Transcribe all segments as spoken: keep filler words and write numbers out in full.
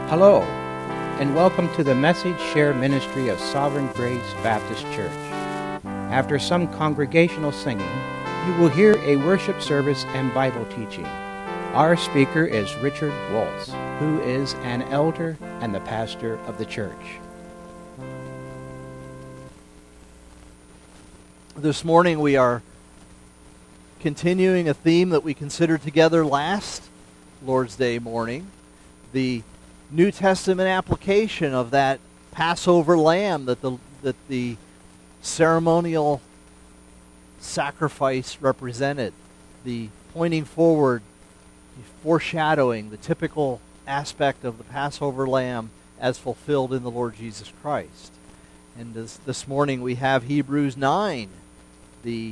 Hello, and welcome to the Message Share Ministry of Sovereign Grace Baptist Church. After some congregational singing, you will hear a worship service and Bible teaching. Our speaker is Richard Waltz, who is an elder and the pastor of the church. This morning we are continuing a theme that we considered together last Lord's Day morning, the New Testament application of that Passover lamb that the that the ceremonial sacrifice represented, the pointing forward, the foreshadowing, the typical aspect of the Passover lamb as fulfilled in the Lord Jesus Christ. And this, this morning we have Hebrews nine, the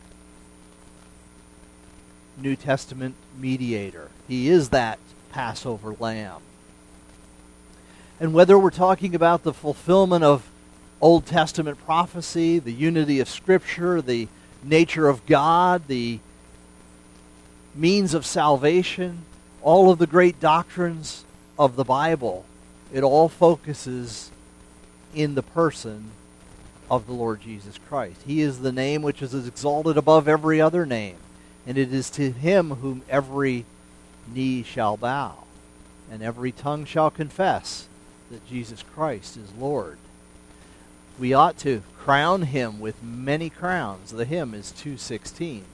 New Testament mediator. He is that Passover lamb. And whether we're talking about the fulfillment of Old Testament prophecy, the unity of Scripture, the nature of God, the means of salvation, all of the great doctrines of the Bible, it all focuses in the person of the Lord Jesus Christ. He is the name which is exalted above every other name, and it is to him whom every knee shall bow, and every tongue shall confess that Jesus Christ is Lord. We ought to crown him with many crowns. The hymn is two sixteen.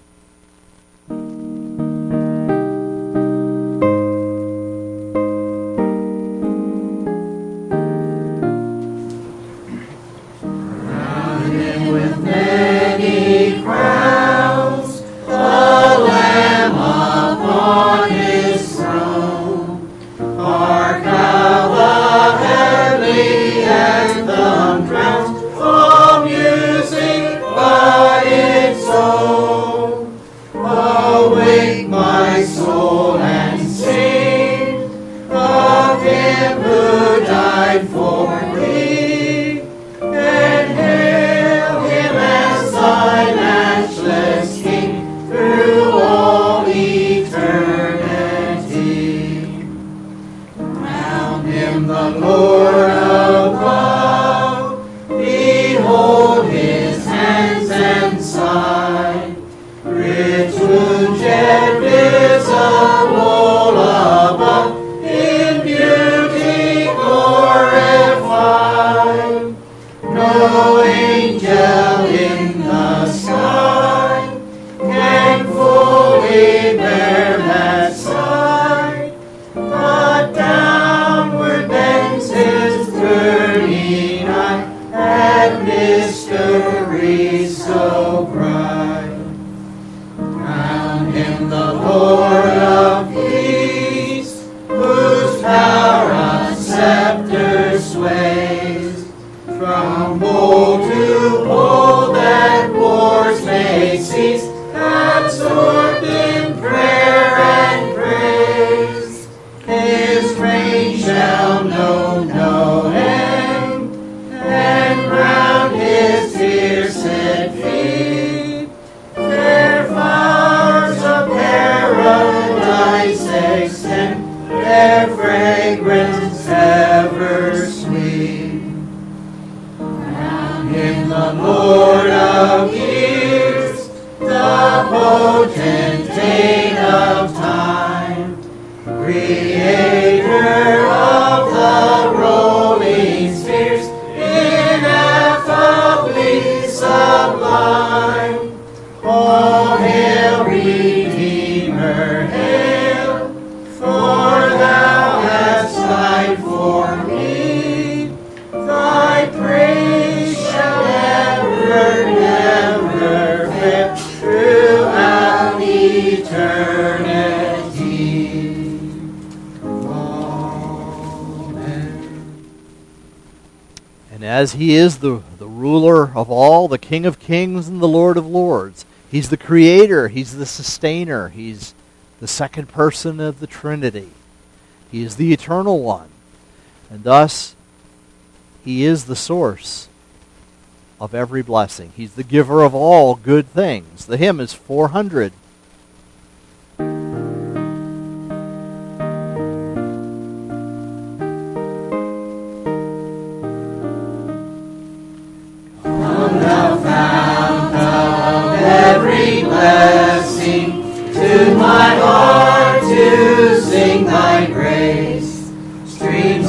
Crown him with many crowns, the Lamb upon his throne. Hark how the heavenly anthem drowns all music but its own. Awake my soul and sing of him who died for thee, and hail him as thy matchless King through all eternity. Crown him the Lord above, behold his hands and side, rich wound yet visible above, in beauty glorified. No angel in the sky can fully bear that sight, but downward bends his turning eye at mystery so bright. Crown him the Lord of peace, whose power a scepter sways, from pole to pole that wars may cease, absorbed in prayer and praise. His reign shall know no end, and round his pierced feet fair flowers of paradise extend, their fragrance ever sweet. Crown him the Lord of years, the potentate of time, creator of the rolling spheres, ineffably sublime. All hail, Redeemer, hail, for thou hast died for me. Thy praise shall ever, never fail throughout eternity. Amen. And as he is the, the ruler of all, the King of kings and the Lord of lords, he's the creator, he's the sustainer, he's the second person of the Trinity. He is the eternal one. And thus, he is the source of every blessing. He's the giver of all good things. The hymn is four hundred.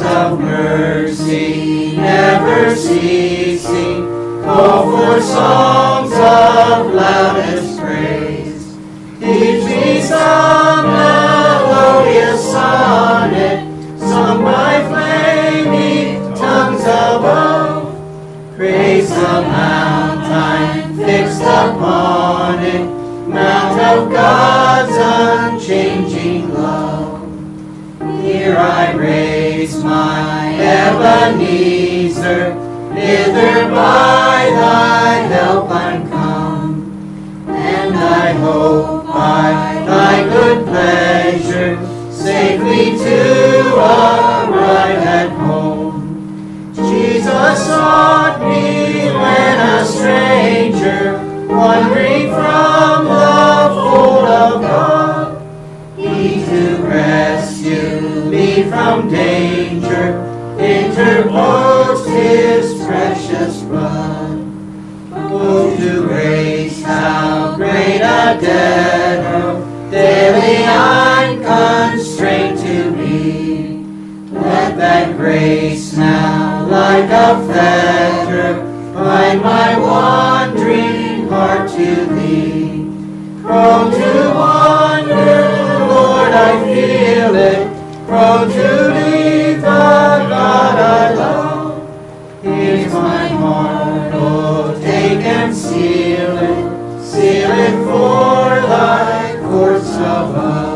of mercy, never ceasing, call for songs of loudest praise. Teach me some melodious sonnet, sung by flaming tongues above. Praise the mount I'm fixed upon it, mount of God's unchanging love. Here I raise my Ebenezer, hither by thy help I'm come, and I hope by thy good pleasure safely to arrive at home. Jesus sought me when a stranger, wandering from the fold of God. He to rescue me from danger interposed his precious blood. Oh, to grace, how great a debt daily I'm constrained to be. Let that grace now, like a fetter, bind my wandering heart to thee. Prone to wander, Lord, I feel it, prone to leave the God I love. Here's my heart, oh, take and seal it, seal it for thy courts above.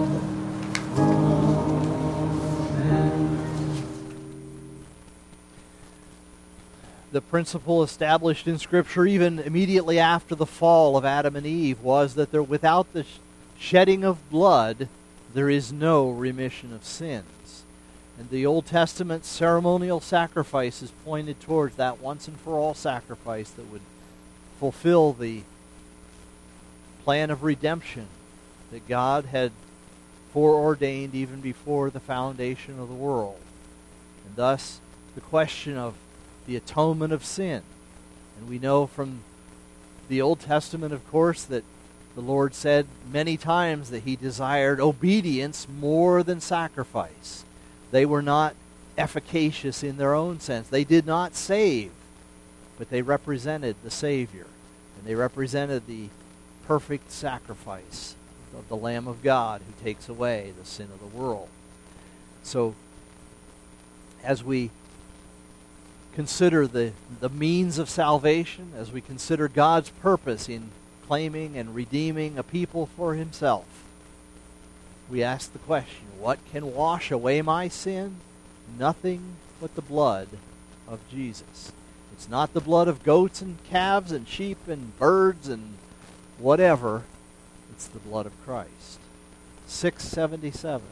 The principle established in Scripture even immediately after the fall of Adam and Eve was that there, without the shedding of blood, there is no remission of sins. And the Old Testament ceremonial sacrifices pointed towards that once and for all sacrifice that would fulfill the plan of redemption that God had foreordained even before the foundation of the world. And thus, the question of the atonement of sin. And we know from the Old Testament, of course, that the Lord said many times that he desired obedience more than sacrifice. They were not efficacious in their own sense. They did not save, but they represented the Savior. And they represented the perfect sacrifice of the Lamb of God who takes away the sin of the world. So, as we consider the, the means of salvation, as we consider God's purpose in claiming and redeeming a people for himself, we ask the question, what can wash away my sin? Nothing but the blood of Jesus. It's not the blood of goats and calves and sheep and birds and whatever. It's the blood of Christ. six seventy-seven.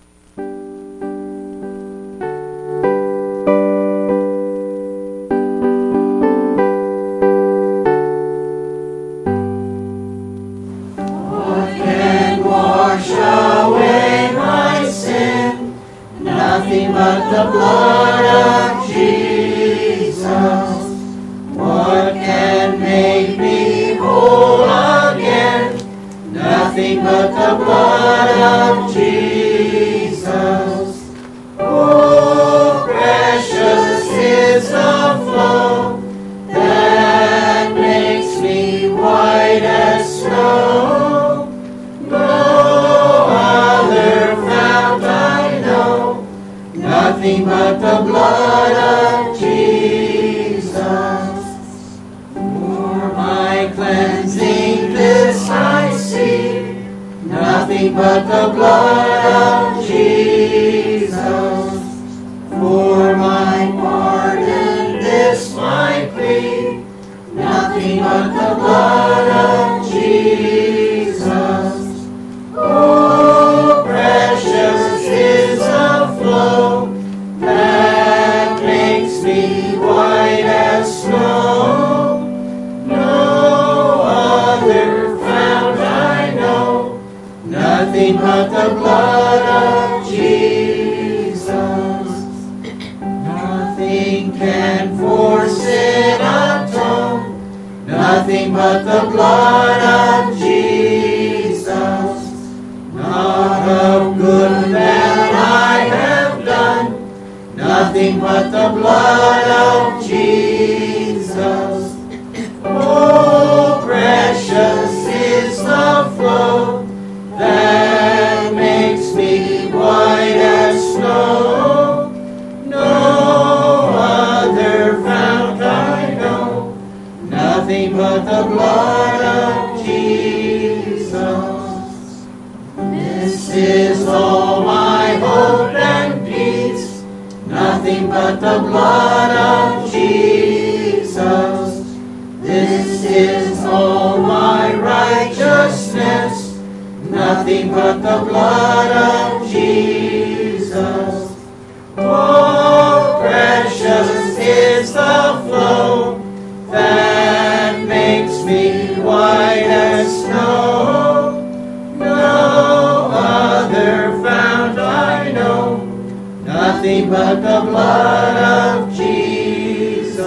Nothing but the blood of Jesus. What can make me whole again? Nothing but the blood of Jesus. Oh, precious is the flow that makes me white as snow. No other fount I know. Nothing but the blood of Jesus. For my cleansing this I see. Nothing but the blood of Jesus. For my pardon this my plea. Nothing but the blood of Jesus. Oh, precious is the flow that makes me white as snow. No other fount I know. Nothing but the blood of Jesus. Nothing can for sin atone. Nothing but the blood of Jesus. Not of good that I have done. nothing but the blood of Jesus. Oh, precious is the flow that makes me white as snow. No other fount I know, nothing but the blood of Jesus. This is all my hope and peace, nothing but the blood of Jesus. This is all my righteousness, nothing but the blood of Jesus. Oh, precious is the flow that makes me white as snow. No other fount I know, nothing but the blood of Jesus.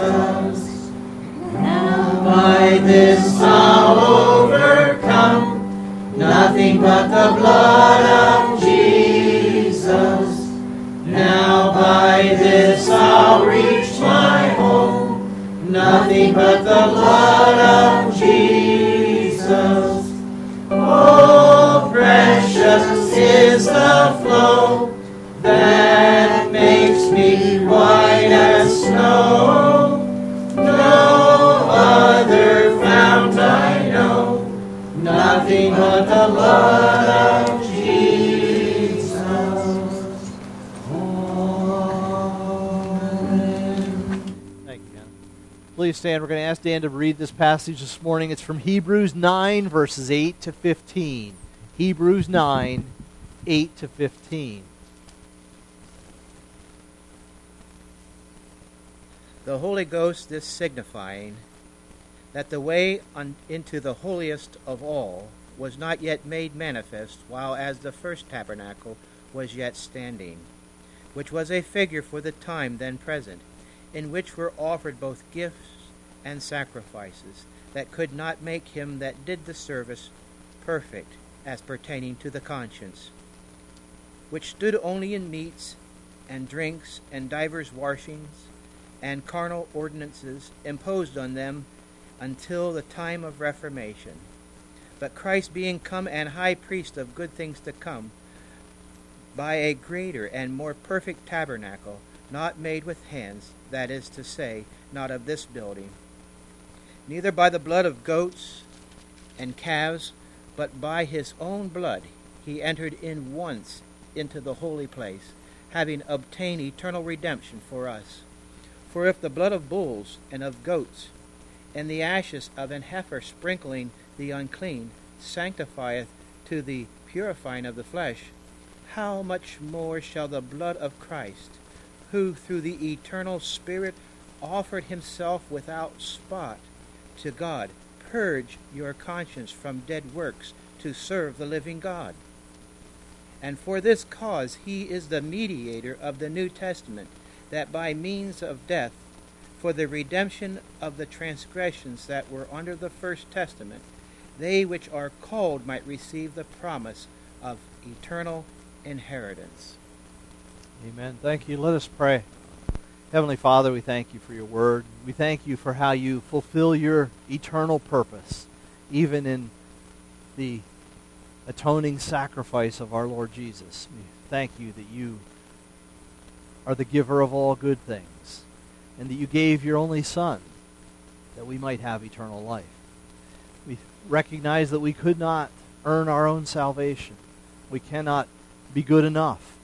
Now by this I'll overcome, nothing but the blood of Jesus. Now by this I'll reach my home, nothing but the blood of Jesus. Oh, precious is the flow that makes me white as snow. No other fount I know, nothing but the blood of Jesus. Thank you, Dan. Please stand. We're going to ask Dan to read this passage this morning. It's from Hebrews nine, verses eight to fifteen. Hebrews nine, eight to fifteen. The Holy Ghost is signifying that the way un- into the holiest of all was not yet made manifest, while as the first tabernacle was yet standing, which was a figure for the time then present, in which were offered both gifts and sacrifices, that could not make him that did the service perfect, as pertaining to the conscience, which stood only in meats and drinks and divers washings, and carnal ordinances imposed on them until the time of Reformation. But Christ being come and high priest of good things to come, by a greater and more perfect tabernacle, not made with hands, that is to say, not of this building, neither by the blood of goats and calves, but by his own blood he entered in once into the holy place, having obtained eternal redemption for us. For if the blood of bulls and of goats, and the ashes of an heifer sprinkling the unclean, sanctifieth to the purifying of the flesh, how much more shall the blood of Christ, who through the eternal Spirit offered himself without spot to God, purge your conscience from dead works to serve the living God? And for this cause he is the mediator of the New Testament, that by means of death, for the redemption of the transgressions that were under the first testament, they which are called might receive the promise of eternal inheritance. Amen. Thank you. Let us pray. Heavenly Father, we thank you for your word. We thank you for how you fulfill your eternal purpose, even in the atoning sacrifice of our Lord Jesus. We thank you that you are the giver of all good things, and that you gave your only Son that we might have eternal life. We recognize that we could not earn our own salvation. We cannot be good enough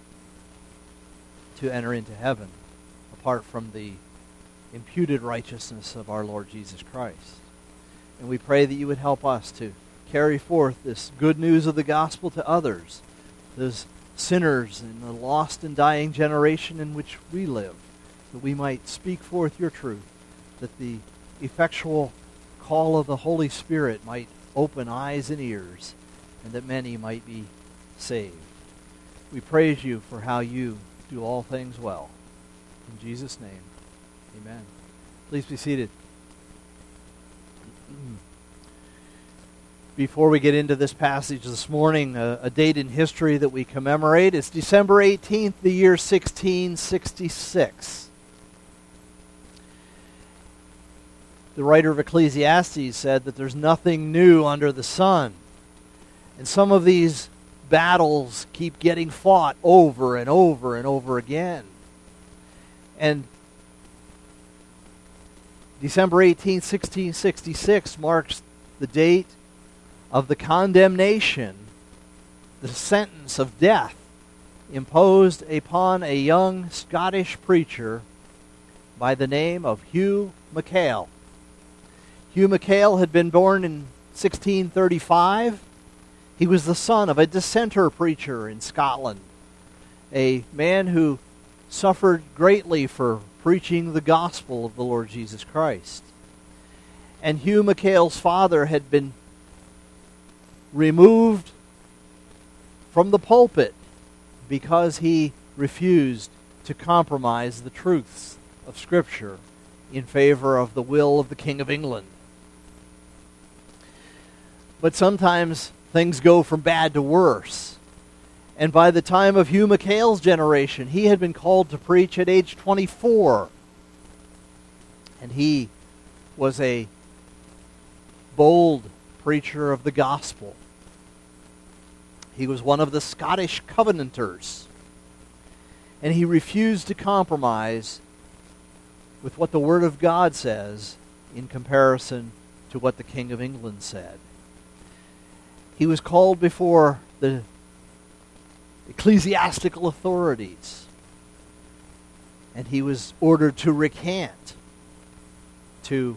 to enter into heaven apart from the imputed righteousness of our Lord Jesus Christ. And we pray that you would help us to carry forth this good news of the gospel to others, those sinners in the lost and dying generation in which we live, that we might speak forth your truth, that the effectual call of the Holy Spirit might open eyes and ears, and that many might be saved. We praise you for how you do all things well. In Jesus' name, amen. Please be seated. before we get into this passage this morning, a, a date in history that we commemorate. It's December eighteenth, the year sixteen sixty-six. The writer of Ecclesiastes said that there's nothing new under the sun. And some of these battles keep getting fought over and over and over again. And December eighteenth, sixteen sixty-six marks the date of the condemnation, the sentence of death imposed upon a young Scottish preacher by the name of Hugh McHale. Hugh McHale had been born in sixteen thirty-five. He was the son of a dissenter preacher in Scotland, a man who suffered greatly for preaching the gospel of the Lord Jesus Christ. And Hugh McHale's father had been removed from the pulpit because he refused to compromise the truths of Scripture in favor of the will of the King of England. But sometimes things go from bad to worse. And by the time of Hugh McHale's generation, he had been called to preach at age twenty-four. And he was a bold preacher of the gospel. He was one of the Scottish Covenanters. And he refused to compromise with what the Word of God says in comparison to what the King of England said. He was called before the ecclesiastical authorities, and he was ordered to recant, to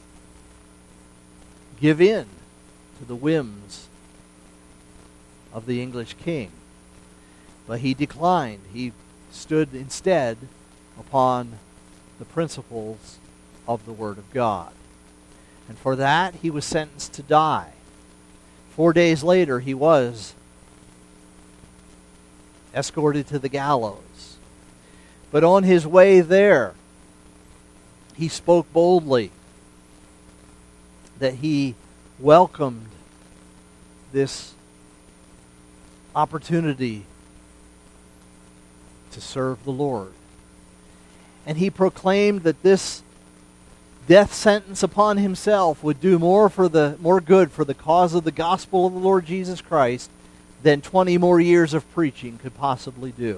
give in to the whims of the English king. But he declined. He stood instead upon the principles of the Word of God. And for that, he was sentenced to die. Four days later, he was escorted to the gallows. But on his way there, he spoke boldly that he welcomed this opportunity to serve the Lord. And he proclaimed that this death sentence upon himself would do more for the more good for the cause of the gospel of the Lord Jesus Christ than twenty more years of preaching could possibly do.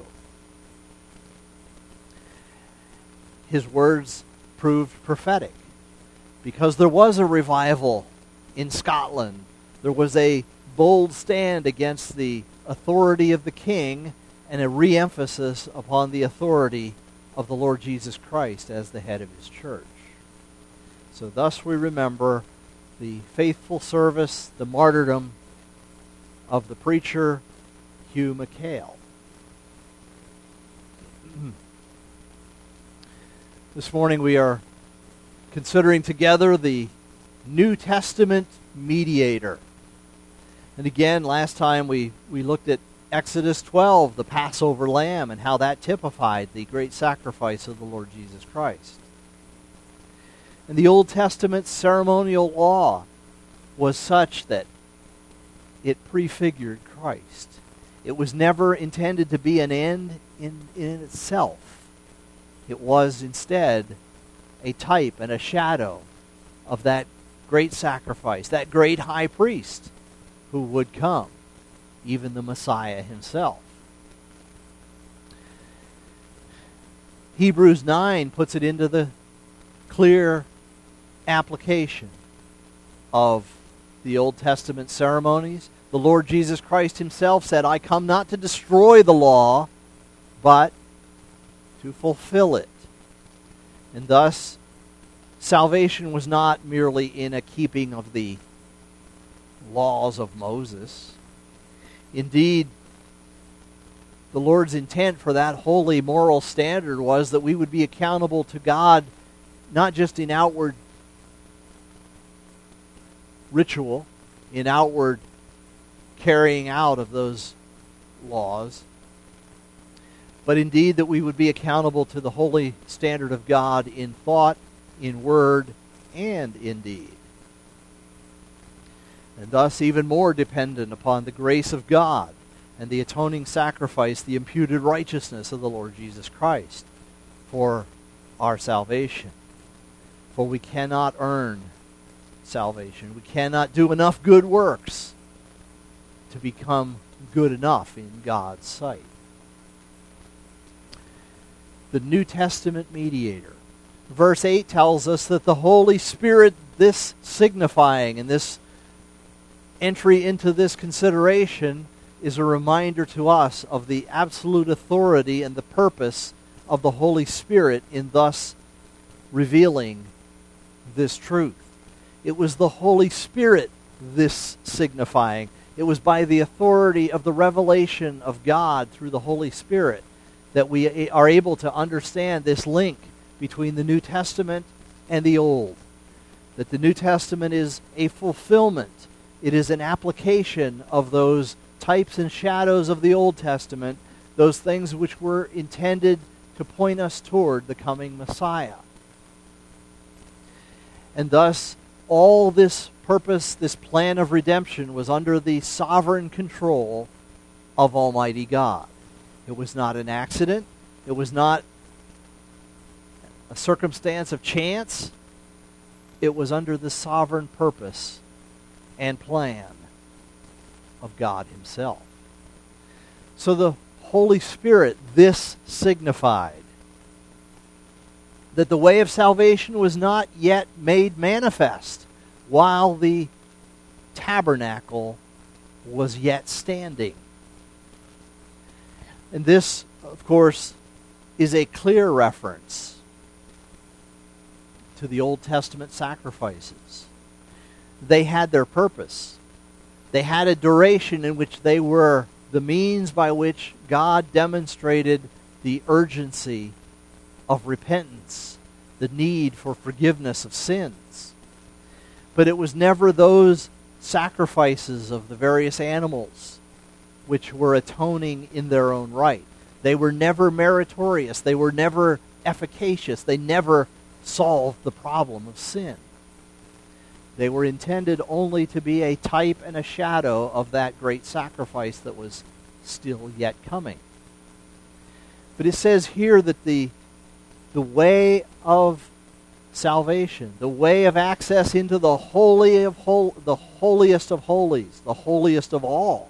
His words proved prophetic, because there was a revival in Scotland. There was a bold stand against the authority of the king and a re-emphasis upon the authority of the Lord Jesus Christ as the head of his church. So thus we remember the faithful service, the martyrdom of the preacher Hugh McHale. This morning we are considering together the New Testament mediator. And again, last time we, we looked at Exodus twelve, the Passover lamb, and how that typified the great sacrifice of the Lord Jesus Christ. And the Old Testament ceremonial law was such that it prefigured Christ. It was never intended to be an end in, in itself. It was instead a type and a shadow of that great sacrifice, that great high priest who would come, even the Messiah himself. Hebrews nine puts it into the clear application of the Old Testament ceremonies. The Lord Jesus Christ himself said, I come not to destroy the law, but to fulfill it. And thus, salvation was not merely in a keeping of the laws of Moses. Indeed, the Lord's intent for that holy moral standard was that we would be accountable to God not just in outward ritual, in outward carrying out of those laws, but indeed that we would be accountable to the holy standard of God in thought, in word, and in deed. and thus even more dependent upon the grace of God and the atoning sacrifice, the imputed righteousness of the Lord Jesus Christ for our salvation. For we cannot earn salvation. We cannot do enough good works to become good enough in God's sight. The New Testament mediator. Verse eight tells us that the Holy Spirit, this signifying and this entry into this consideration, is a reminder to us of the absolute authority and the purpose of the Holy Spirit in thus revealing this truth. It was the Holy Spirit, this signifying. It was by the authority of the revelation of God through the Holy Spirit that we are able to understand this link between the New Testament and the Old. That the New Testament is a fulfillment. It is an application of those types and shadows of the Old Testament, those things which were intended to point us toward the coming Messiah. And thus, all this purpose, this plan of redemption, was under the sovereign control of Almighty God. It was not an accident. It was not a circumstance of chance. It was under the sovereign purpose and plan of God Himself. So the Holy Spirit, this signified that the way of salvation was not yet made manifest while the tabernacle was yet standing. And this, of course, is a clear reference to the Old Testament sacrifices. They had their purpose. They had a duration in which they were the means by which God demonstrated the urgency of repentance, the need for forgiveness of sins. But it was never those sacrifices of the various animals which were atoning in their own right. They were never meritorious. They were never efficacious. They never solved the problem of sin. They were intended only to be a type and a shadow of that great sacrifice that was still yet coming. But it says here that the, the way of salvation, the way of access into the holy of hol- the holiest of holies, the holiest of all.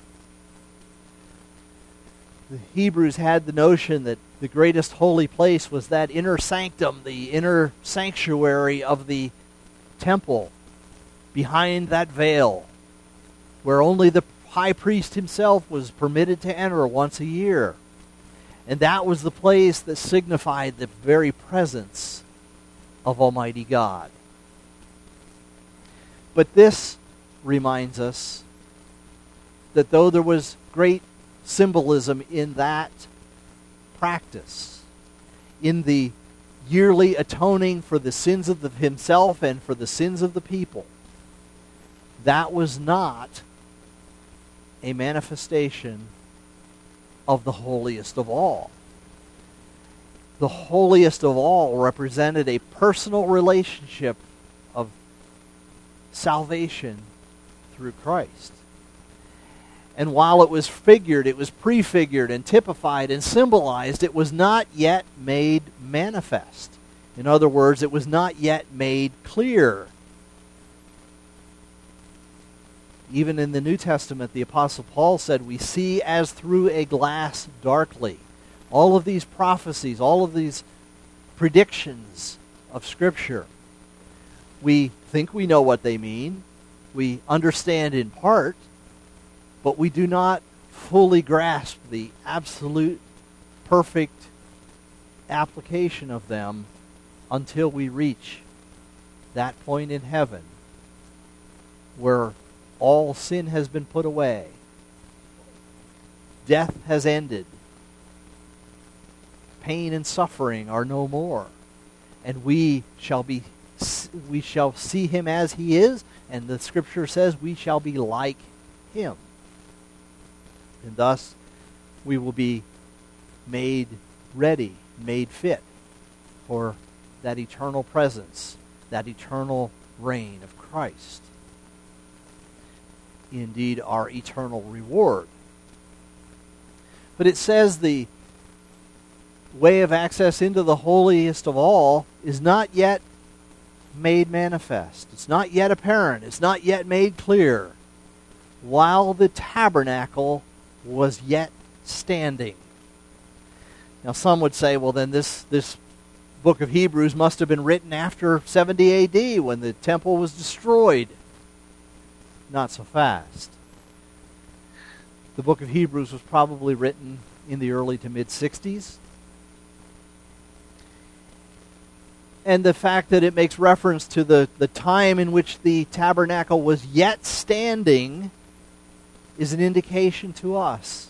The Hebrews had the notion that the greatest holy place was that inner sanctum, the inner sanctuary of the temple, behind that veil, where only the high priest himself was permitted to enter once a year. And that was the place that signified the very presence of Almighty God. But this reminds us that though there was great symbolism in that practice, in the yearly atoning for the sins of the, himself and for the sins of the people, that was not a manifestation of the holiest of all. The holiest of all represented a personal relationship of salvation through Christ. And while it was figured, it was prefigured and typified and symbolized, it was not yet made manifest. In other words, it was not yet made clear. Even in the New Testament, the Apostle Paul said, we see as through a glass darkly. All of these prophecies, all of these predictions of Scripture, we think we know what they mean. We understand in part, but we do not fully grasp the absolute, perfect application of them until we reach that point in heaven where all sin has been put away. Death has ended. Pain and suffering are no more. And we shall be we shall see him as he is, and the Scripture says we shall be like him. And thus we will be made ready, made fit for that eternal presence, that eternal reign of Christ. indeed our eternal reward. But it says the way of access into the holiest of all is not yet made manifest. It's not yet apparent. It's not yet made clear, while the tabernacle was yet standing. Now some would say, well then this, this book of Hebrews must have been written after seventy A D when the temple was destroyed. Not so fast. The book of Hebrews was probably written in the early to mid-sixties. And the fact that it makes reference to the, the time in which the tabernacle was yet standing is an indication to us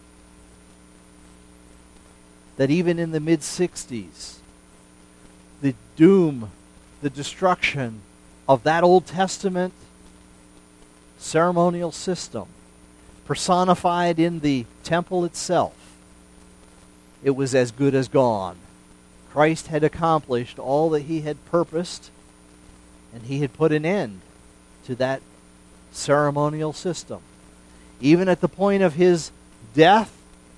that even in the mid-sixties, the doom, the destruction of that Old Testament ceremonial system, personified in the temple itself, it was as good as gone. Christ had accomplished all that he had purposed, and he had put an end to that ceremonial system. Even at the point of his death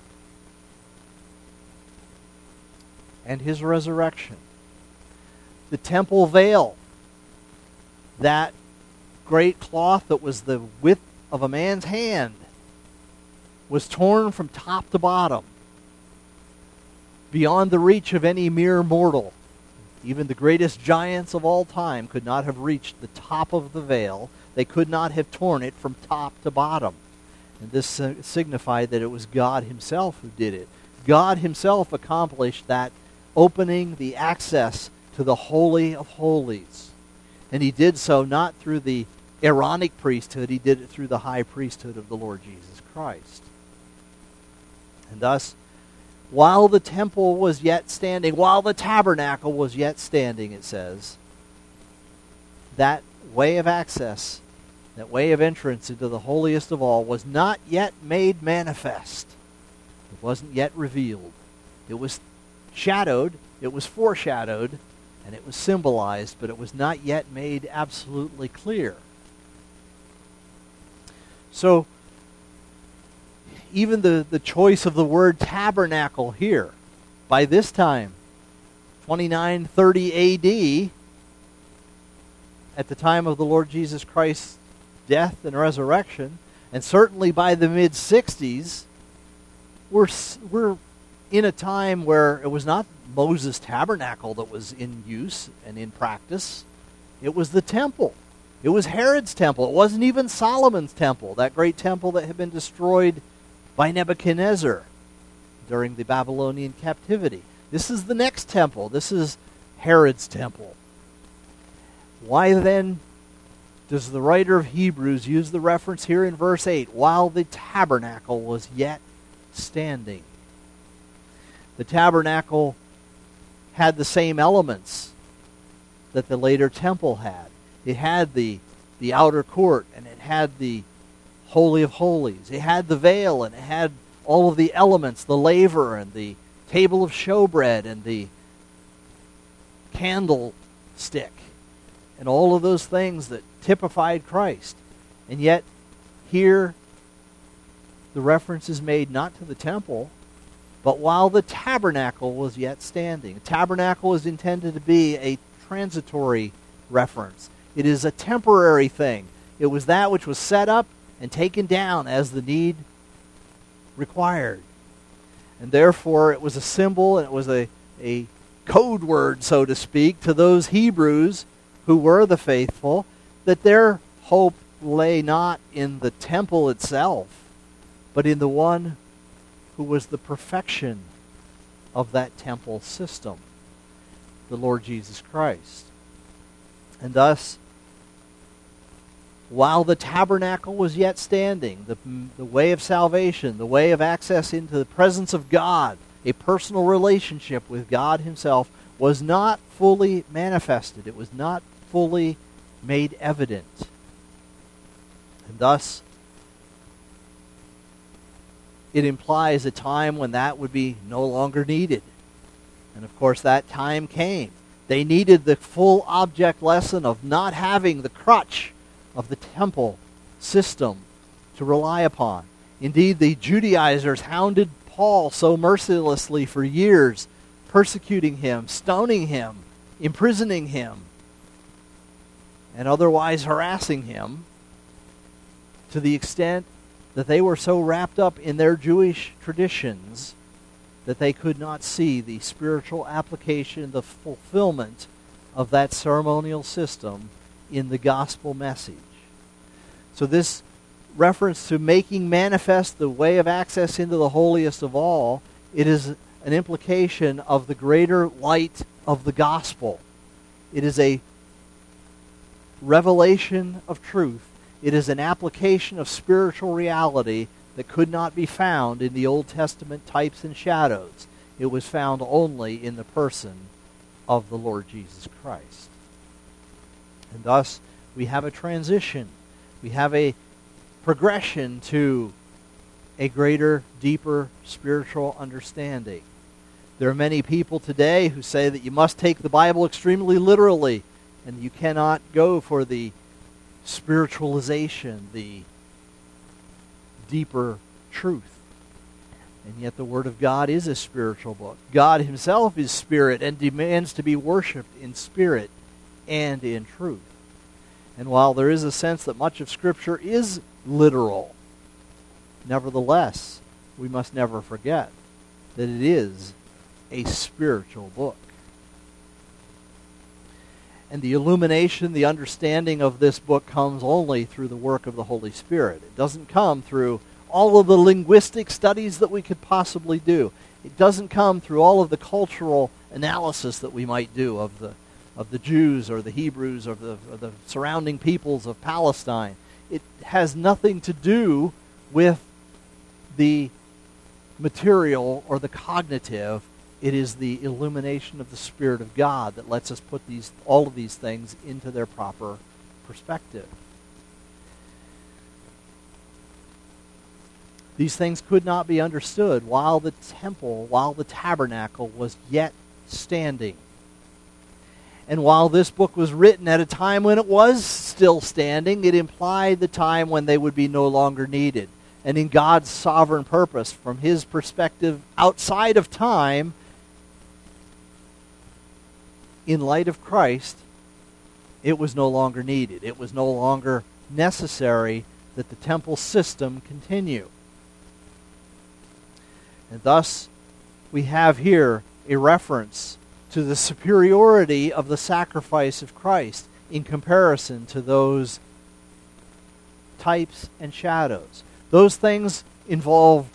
and his resurrection, the temple veil, that great cloth that was the width of a man's hand, was torn from top to bottom, beyond the reach of any mere mortal. Even the greatest giants of all time could not have reached the top of the veil. They could not have torn it from top to bottom. And this uh, signified that it was God himself who did it. God himself accomplished that, opening the access to the Holy of Holies. And he did so not through the Aaronic priesthood, he did it through the high priesthood of the Lord Jesus Christ. And thus, while the temple was yet standing, while the tabernacle was yet standing, it says, that way of access, that way of entrance into the holiest of all was not yet made manifest. It wasn't yet revealed. It was shadowed, it was foreshadowed, and it was symbolized, but it was not yet made absolutely clear. So, even the, the choice of the word tabernacle here, by this time, twenty-nine thirty A D, at the time of the Lord Jesus Christ's death and resurrection, and certainly by the mid-sixties, we're, we're in a time where it was not Moses' tabernacle that was in use and in practice. It was the temple. It was Herod's temple. It wasn't even Solomon's temple, that great temple that had been destroyed by Nebuchadnezzar during the Babylonian captivity. This is the next temple. This is Herod's temple. Why then does the writer of Hebrews use the reference here in verse eight, while the tabernacle was yet standing? The tabernacle had the same elements that the later temple had. It had the, the outer court, and it had the Holy of Holies. It had the veil, and it had all of the elements, the laver, and the table of showbread, and the candlestick, and all of those things that typified Christ. And yet, here, the reference is made not to the temple, but while the tabernacle was yet standing. Tabernacle is intended to be a transitory reference. It is a temporary thing. It was that which was set up and taken down as the need required. And therefore, it was a symbol, and it was a, a code word, so to speak, to those Hebrews who were the faithful, that their hope lay not in the temple itself, but in the one who was the perfection of that temple system, the Lord Jesus Christ. And thus, while the tabernacle was yet standing, the, the way of salvation, the way of access into the presence of God, a personal relationship with God himself, was not fully manifested. It was not fully made evident. And thus, it implies a time when that would be no longer needed. And of course, that time came. They needed the full object lesson of not having the crutch of the temple system to rely upon. Indeed, the Judaizers hounded Paul so mercilessly for years, persecuting him, stoning him, imprisoning him, and otherwise harassing him, to the extent that they were so wrapped up in their Jewish traditions that they could not see the spiritual application, the fulfillment of that ceremonial system in the gospel message. So this reference to making manifest the way of access into the holiest of all, it is an implication of the greater light of the gospel. It is a revelation of truth. It is an application of spiritual reality that could not be found in the Old Testament types and shadows. It was found only in the person of the Lord Jesus Christ. And thus, we have a transition. We have a progression to a greater, deeper spiritual understanding. There are many people today who say that you must take the Bible extremely literally, and you cannot go for the spiritualization, the deeper truth. And yet the Word of God is a spiritual book. God himself is spirit and demands to be worshipped in spirit and in truth. And while there is a sense that much of Scripture is literal, nevertheless, we must never forget that it is a spiritual book. And the illumination, the understanding of this book comes only through the work of the Holy Spirit. It doesn't come through all of the linguistic studies that we could possibly do. It doesn't come through all of the cultural analysis that we might do of the of the Jews or the Hebrews or the, or the surrounding peoples of Palestine. It has nothing to do with the material or the cognitive. It is the illumination of the Spirit of God that lets us put these all of these things into their proper perspective. These things could not be understood while the temple, while the tabernacle was yet standing. And while this book was written at a time when it was still standing, it implied the time when they would be no longer needed. And in God's sovereign purpose, from his perspective outside of time, in light of Christ, it was no longer needed. It was no longer necessary that the temple system continue. And thus, we have here a reference to the superiority of the sacrifice of Christ in comparison to those types and shadows. Those things involved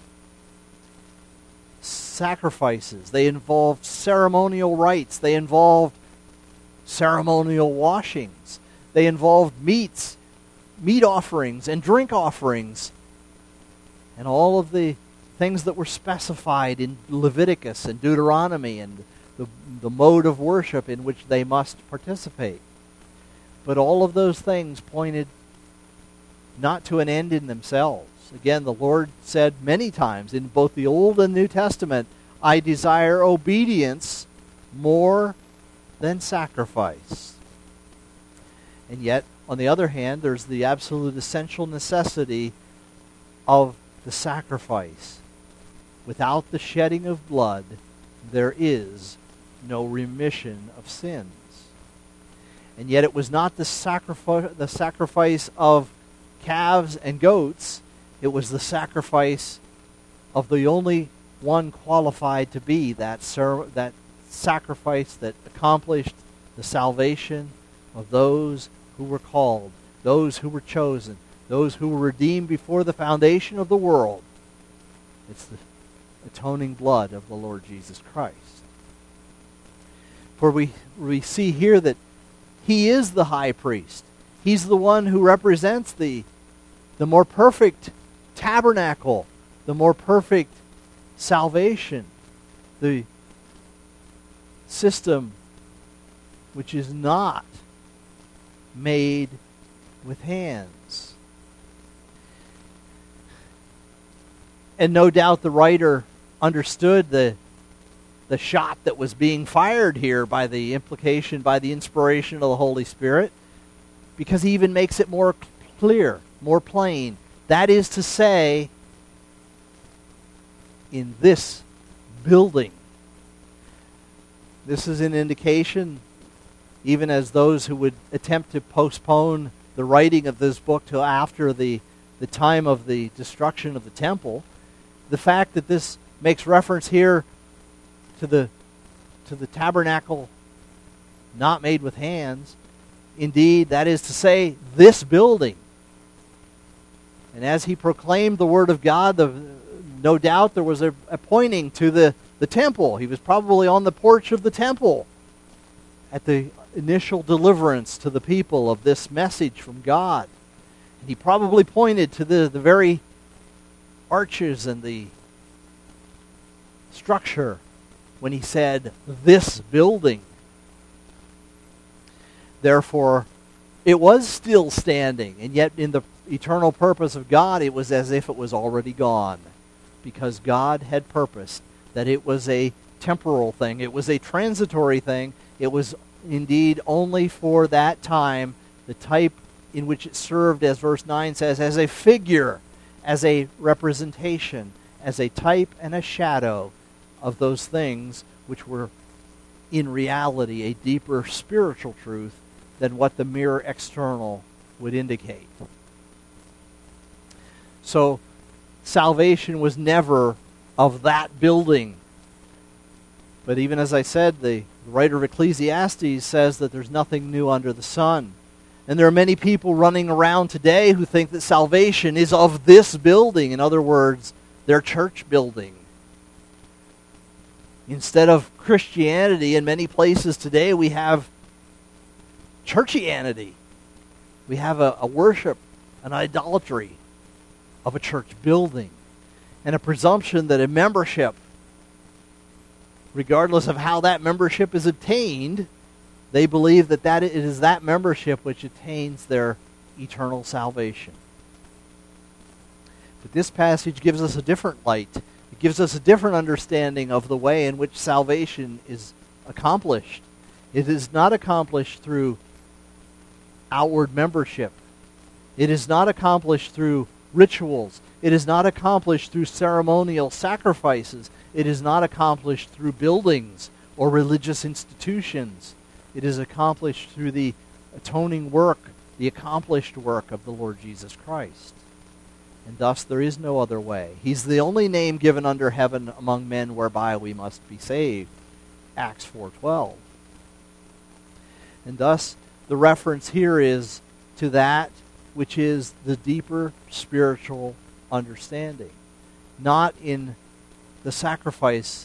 sacrifices. They involved ceremonial rites. They involved ceremonial washings. They involved meats, meat offerings, and drink offerings, and all of the things that were specified in Leviticus and Deuteronomy and the, the mode of worship in which they must participate. But all of those things pointed not to an end in themselves. Again, the Lord said many times in both the Old and New Testament, I desire obedience more than sacrifice. And yet, on the other hand, there's the absolute essential necessity of the sacrifice. Without the shedding of blood, there is no remission of sins. And yet it was not the sacrifice, the sacrifice of calves and goats. It was the sacrifice of the only one qualified to be that, ser- that sacrifice that accomplished the salvation of those who were called, those who were chosen, those who were redeemed before the foundation of the world. It's the atoning blood of the Lord Jesus Christ. For we, we see here that he is the high priest. He's the one who represents the, the more perfect tabernacle, the more perfect salvation, the system which is not made with hands. And no doubt the writer understood the the shot that was being fired here by the implication, by the inspiration of the Holy Spirit, because he even makes it more clear. more plain. That is to say, in this building. This is an indication, even as those who would attempt to postpone the writing of this book till after the, the time of the destruction of the temple, the fact that this makes reference here to the to the tabernacle not made with hands, indeed, that is to say, this building. And as he proclaimed the word of God, the, no doubt there was a, a pointing to the, the temple. He was probably on the porch of the temple at the initial deliverance to the people of this message from God. And he probably pointed to the, the very arches and the structure when he said, this building. Therefore, it was still standing, and yet in the eternal purpose of God, it was as if it was already gone, because God had purposed that it was a temporal thing. It was a transitory thing. It was indeed only for that time, the type in which it served, as verse nine says, as a figure, as a representation, as a type and a shadow of those things which were in reality a deeper spiritual truth than what the mere external would indicate. So, salvation was never of that building. But even as I said, the writer of Ecclesiastes says that there's nothing new under the sun. And there are many people running around today who think that salvation is of this building. In other words, their church building. Instead of Christianity, in many places today we have churchianity. We have a, a worship, an idolatry of a church building, and a presumption that a membership, regardless of how that membership is obtained, they believe that, that it is that membership which attains their eternal salvation. But this passage gives us a different light. It gives us a different understanding of the way in which salvation is accomplished. It is not accomplished through outward membership. It is not accomplished through rituals. It is not accomplished through ceremonial sacrifices. It is not accomplished through buildings or religious institutions. It is accomplished through the atoning work, the accomplished work of the Lord Jesus Christ. And thus there is no other way. He's the only name given under heaven among men whereby we must be saved. Acts four twelve. And thus the reference here is to that which is the deeper spiritual understanding. Not in the sacrifice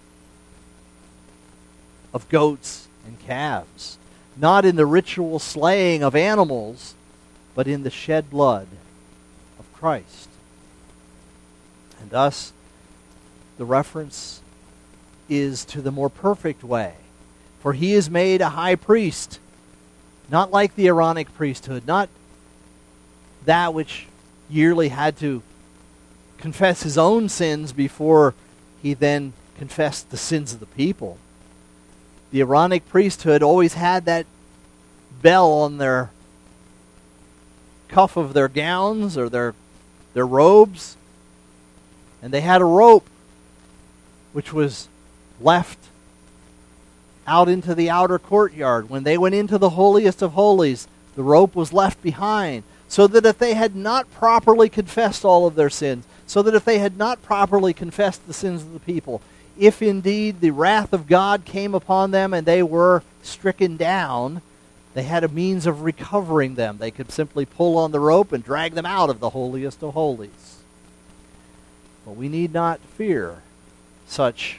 of goats and calves. Not in the ritual slaying of animals, but in the shed blood of Christ. And thus, the reference is to the more perfect way. For he is made a high priest, not like the Aaronic priesthood, not that which yearly had to confess his own sins before he then confessed the sins of the people. The Aaronic priesthood always had that bell on their cuff of their gowns or their their robes, and they had a rope which was left out into the outer courtyard. When they went into the holiest of holies, the rope was left behind, so that if they had not properly confessed all of their sins, so that if they had not properly confessed the sins of the people, if indeed the wrath of God came upon them and they were stricken down, they had a means of recovering them. They could simply pull on the rope and drag them out of the holiest of holies. But we need not fear such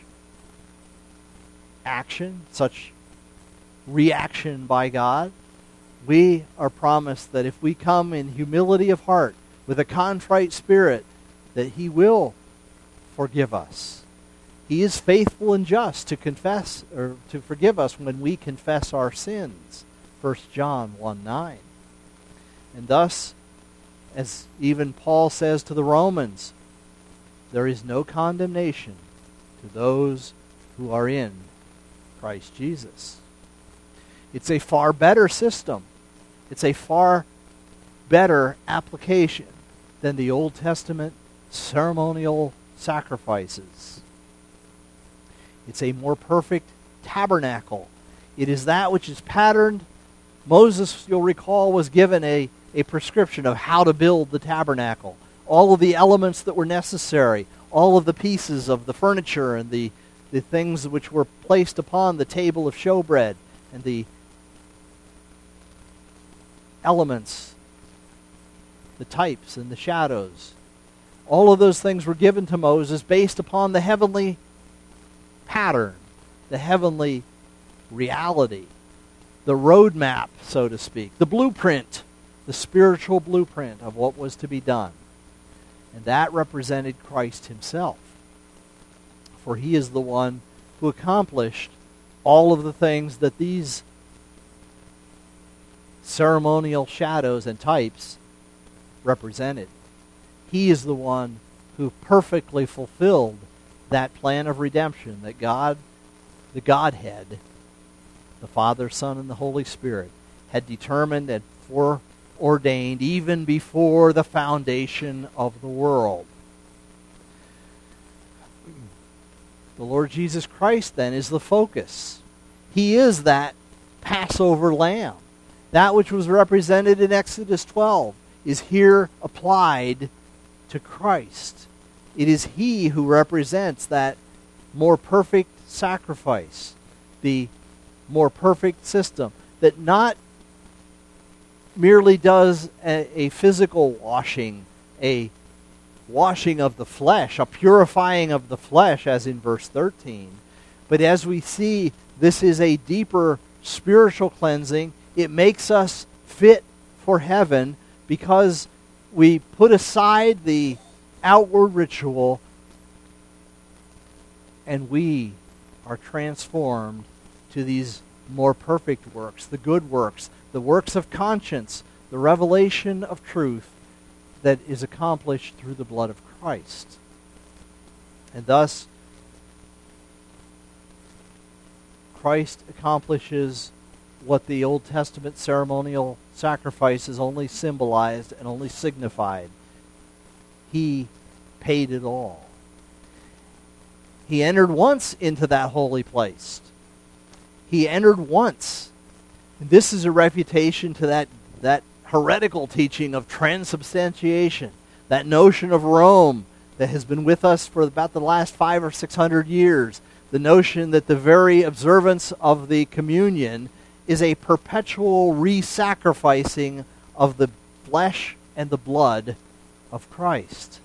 action, such reaction by God. We are promised that if we come in humility of heart, with a contrite spirit, that he will forgive us. He is faithful and just to confess or to forgive us when we confess our sins. First John one nine. And thus, as even Paul says to the Romans, there is no condemnation to those who are in Christ Jesus. It's a far better system. It's a far better application than the Old Testament ceremonial sacrifices. It's a more perfect tabernacle. It is that which is patterned. Moses, you'll recall, was given a, a prescription of how to build the tabernacle. All of the elements that were necessary, all of the pieces of the furniture and the, the things which were placed upon the table of showbread, and the elements, the types and the shadows. All of those things were given to Moses based upon the heavenly pattern, the heavenly reality, the roadmap, so to speak, the blueprint, the spiritual blueprint of what was to be done. And that represented Christ himself. For he is the one who accomplished all of the things that these ceremonial shadows and types represented. He is the one who perfectly fulfilled that plan of redemption that God, the Godhead, the Father, Son, and the Holy Spirit, had determined and foreordained even before the foundation of the world. The Lord Jesus Christ, then, is the focus. He is that Passover lamb. That which was represented in Exodus twelve is here applied to Christ. It is he who represents that more perfect sacrifice, the more perfect system that not merely does a, a physical washing, a washing of the flesh, a purifying of the flesh, as in verse thirteen, but as we see, this is a deeper spiritual cleansing. It makes us fit for heaven because we put aside the outward ritual and we are transformed to these more perfect works, the good works, the works of conscience, the revelation of truth that is accomplished through the blood of Christ. And thus, Christ accomplishes what the Old Testament ceremonial sacrifices only symbolized and only signified. He paid it all. He entered once into that holy place. He entered once. And this is a refutation to that, that heretical teaching of transubstantiation, that notion of Rome that has been with us for about the last five or six hundred years, the notion that the very observance of the communion is a perpetual re-sacrificing of the flesh and the blood of Christ.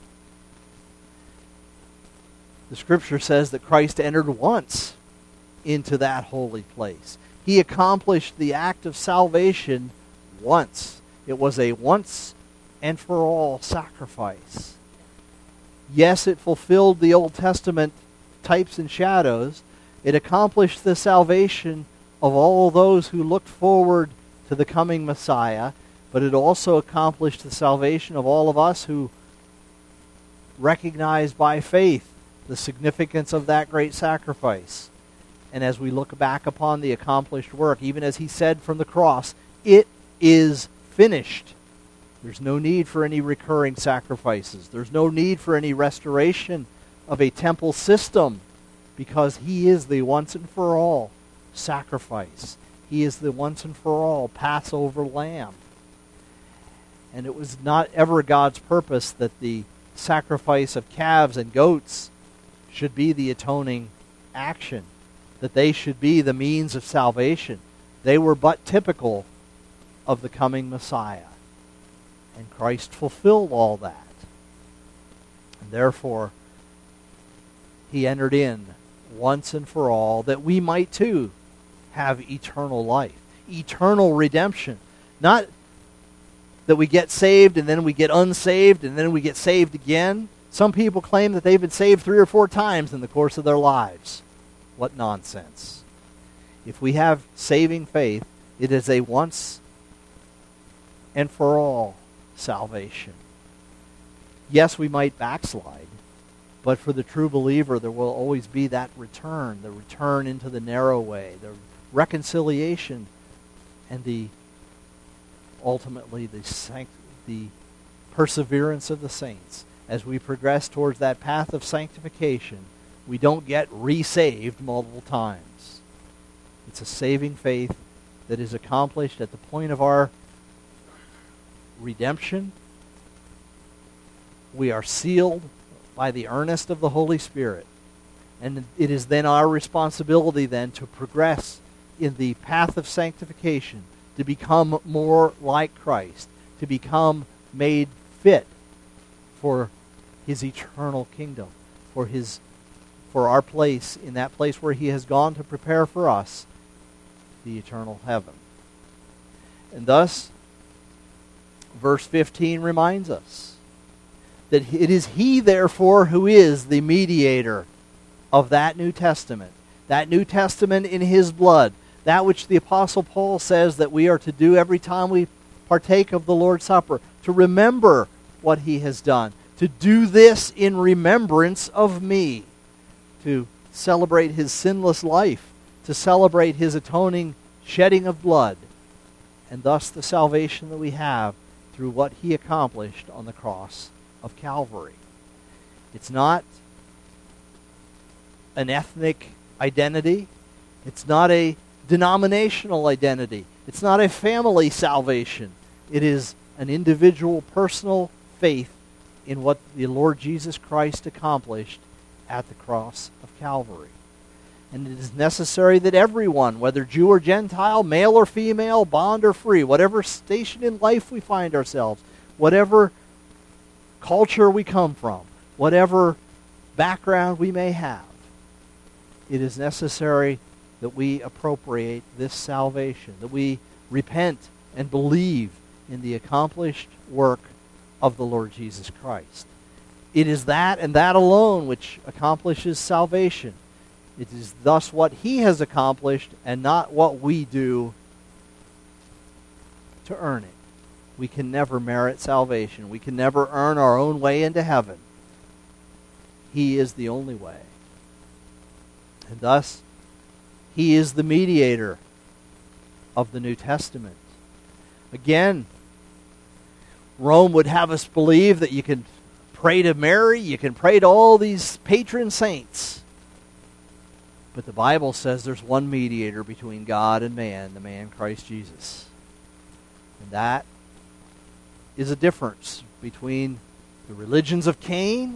The Scripture says that Christ entered once into that holy place. He accomplished the act of salvation once. It was a once and for all sacrifice. Yes, it fulfilled the Old Testament types and shadows. It accomplished the salvation of all those who looked forward to the coming Messiah, but it also accomplished the salvation of all of us who recognize by faith the significance of that great sacrifice. And as we look back upon the accomplished work, even as he said from the cross, it is finished. There's no need for any recurring sacrifices. There's no need for any restoration of a temple system, because he is the once and for all sacrifice. He is the once and for all Passover lamb. And it was not ever God's purpose that the sacrifice of calves and goats should be the atoning action, that they should be the means of salvation. They were but typical of the coming Messiah. And Christ fulfilled all that. And therefore, he entered in once and for all that we might too have eternal life, eternal redemption. Not that we get saved and then we get unsaved and then we get saved again. Some people claim that they've been saved three or four times in the course of their lives. What nonsense. If we have saving faith, it is a once and for all salvation. Yes, we might backslide, but for the true believer, there will always be that return, the return into the narrow way, the reconciliation, and the ultimately the sanct- the perseverance of the saints. As we progress towards that path of sanctification, we don't get resaved multiple times. It's a saving faith that is accomplished at the point of our redemption. We are sealed by the earnest of the Holy Spirit. And it is then our responsibility then to progress in the path of sanctification, to become more like Christ, to become made fit for His eternal kingdom, for His, for our place in that place where He has gone to prepare for us the eternal heaven. And thus, verse fifteen reminds us that it is He, therefore, who is the mediator of that New Testament, that New Testament in His blood, that which the Apostle Paul says that we are to do every time we partake of the Lord's Supper, to remember what He has done, to do this in remembrance of me, to celebrate His sinless life, to celebrate His atoning shedding of blood, and thus the salvation that we have through what He accomplished on the cross of Calvary. It's not an ethnic identity. It's not a denominational identity. It's not a family salvation. It is an individual, personal faith in what the Lord Jesus Christ accomplished at the cross of Calvary. And it is necessary that everyone, whether Jew or Gentile, male or female, bond or free, whatever station in life we find ourselves, whatever culture we come from, whatever background we may have, it is necessary that we appropriate this salvation, that we repent and believe in the accomplished work of the Lord Jesus Christ. It is that and that alone which accomplishes salvation. It is thus what He has accomplished and not what we do to earn it. We can never merit salvation. We can never earn our own way into heaven. He is the only way. And thus, He is the mediator of the New Testament. Again, Rome would have us believe that you can pray to Mary, you can pray to all these patron saints. But the Bible says there's one mediator between God and man, the man Christ Jesus. And that is a difference between the religions of Cain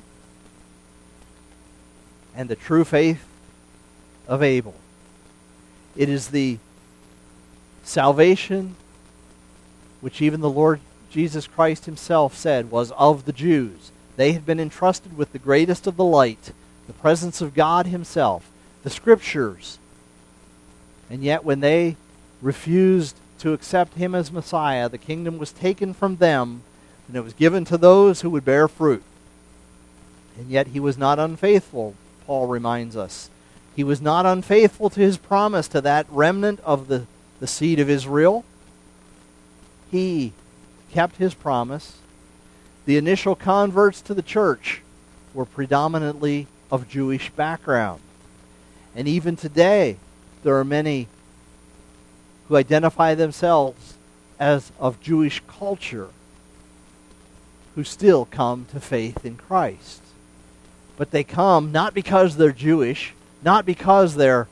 and the true faith of Abel. It is the salvation which even the Lord Jesus Christ Himself said was of the Jews. They had been entrusted with the greatest of the light, the presence of God Himself, the Scriptures. And yet when they refused to accept Him as Messiah, the kingdom was taken from them, and it was given to those who would bear fruit. And yet He was not unfaithful, Paul reminds us. He was not unfaithful to His promise to that remnant of the, the seed of Israel. He kept His promise. The initial converts to the church were predominantly of Jewish background. And even today, there are many who identify themselves as of Jewish culture who still come to faith in Christ. But they come not because they're Jewish, not because they're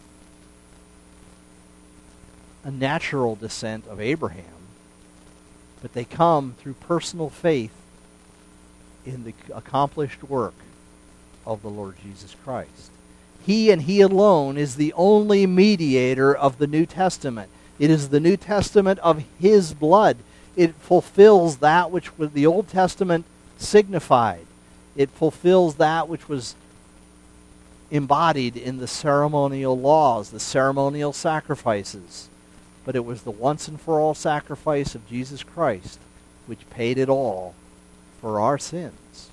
a natural descent of Abraham, but they come through personal faith in the accomplished work of the Lord Jesus Christ. He and He alone is the only mediator of the New Testament. It is the New Testament of His blood. It fulfills that which the Old Testament signified. It fulfills that which was embodied in the ceremonial laws, the ceremonial sacrifices. But it was the once and for all sacrifice of Jesus Christ which paid it all for our sins.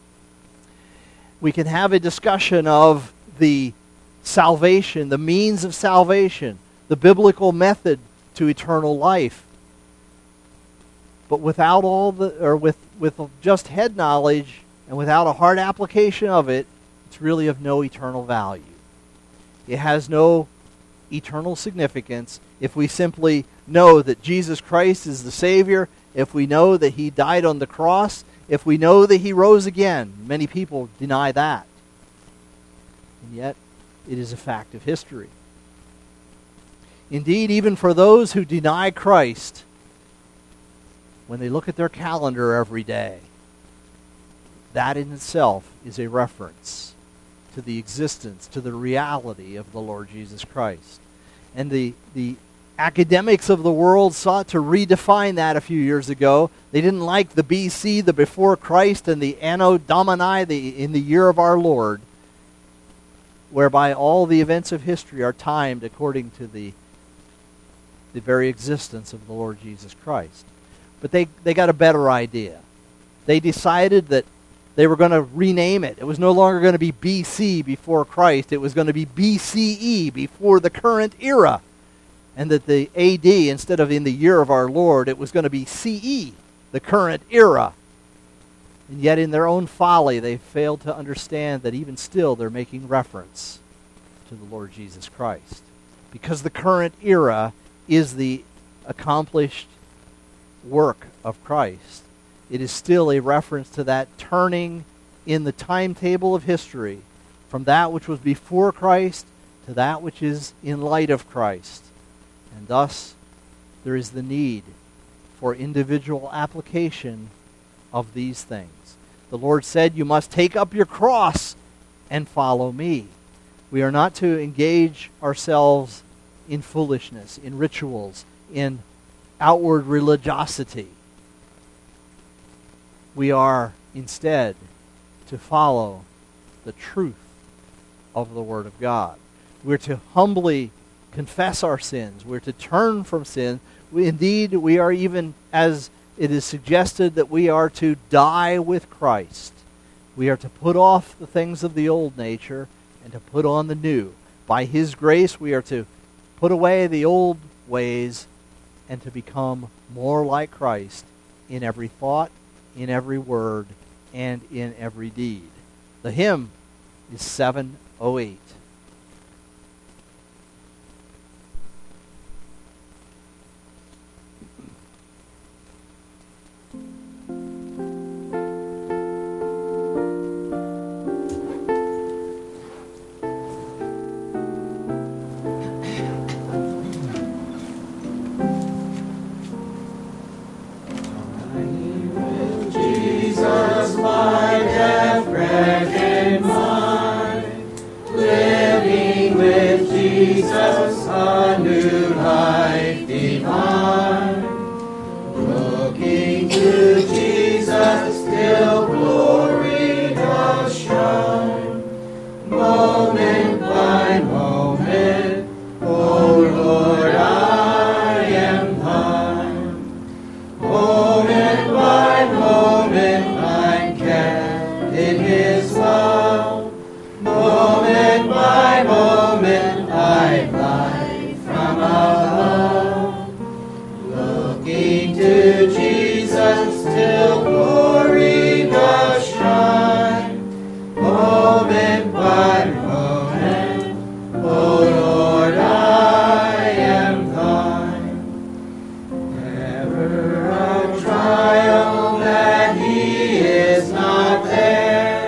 We can have a discussion of the salvation, the means of salvation, the biblical method to eternal life. But without all the, or with, with just head knowledge and without a hard application of it, it's really of no eternal value. It has no eternal significance if we simply know that Jesus Christ is the Savior if we know that he died on the cross, if we know that he rose again. Many people deny that. And yet, it is a fact of history. Indeed, even for those who deny Christ, when they look at their calendar every day, that in itself is a reference to the existence, to the reality of the Lord Jesus Christ. And the, the academics of the world sought to redefine that a few years ago. They didn't like the B C, the before Christ, and the Anno Domini, the in the year of our Lord, whereby all the events of history are timed according to the, the very existence of the Lord Jesus Christ. But they, they got a better idea. They decided that they were going to rename it. It was no longer going to be B C, before Christ. It was going to be B C E, before the current era. And that the A D, instead of in the year of our Lord, it was going to be C E, the current era. And yet in their own folly, they failed to understand that even still they're making reference to the Lord Jesus Christ. Because the current era is the accomplished work of Christ. It is still a reference to that turning in the timetable of history from that which was before Christ to that which is in light of Christ. And thus, there is the need for individual application of these things. The Lord said, you must take up your cross and follow me. We are not to engage ourselves in foolishness, in rituals, in outward religiosity. We are instead to follow the truth of the Word of God. We're to humbly confess our sins. We're to turn from sin. We, indeed, we are even, as it is suggested, that we are to die with Christ. We are to put off the things of the old nature and to put on the new. By His grace, we are to put away the old ways and to become more like Christ in every thought, in every word, and in every deed. The hymn is seven oh eight.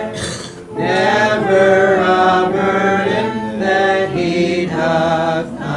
Never a burden that he doth not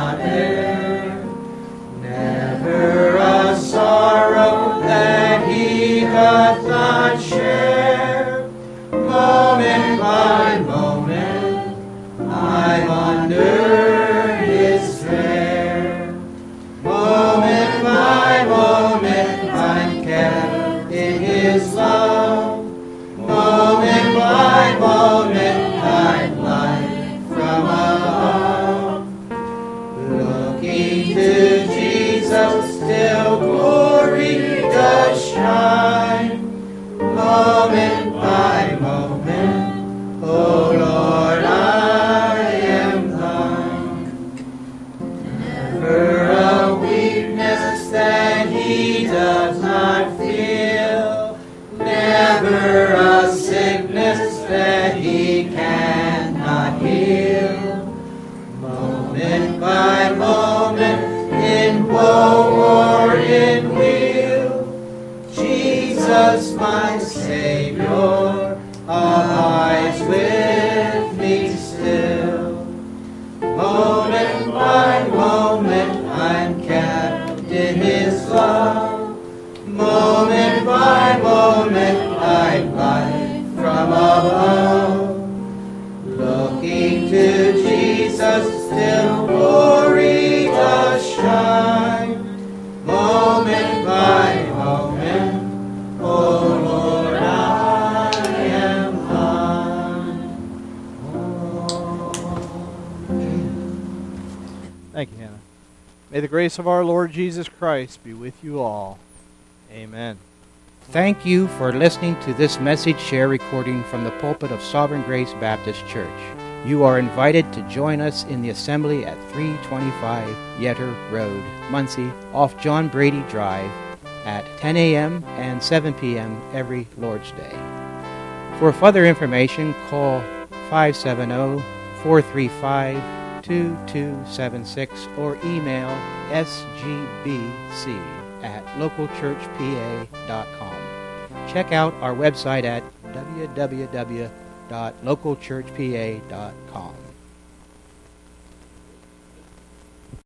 Thank you, Hannah. May the grace of our Lord Jesus Christ be with you all. Amen. Thank you for listening to this message share recording from the pulpit of Sovereign Grace Baptist Church. You are invited to join us in the assembly at three twenty-five Yetter Road, Muncie, off John Brady Drive, at ten a.m. and seven p.m. every Lord's Day. For further information, call five seven zero, four three five, two two seven six or email s g b c at local church p a dot com. Check out our website at w w w dot local church p a dot com.